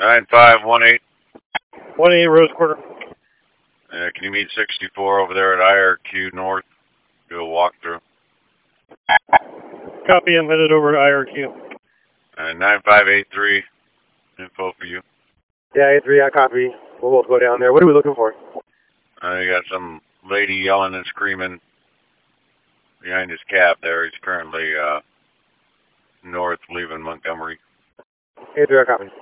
9518. 1-8 Rose Quarter. Can you meet 64 over there at IRQ North? Do a walkthrough. Copy, I'm headed over to IRQ. 9583. Info for you. Yeah, 83, I copy. We'll both go down there. What are we looking for? You got some lady yelling and screaming behind his cab there. He's currently north leaving Montgomery. 83, I copy.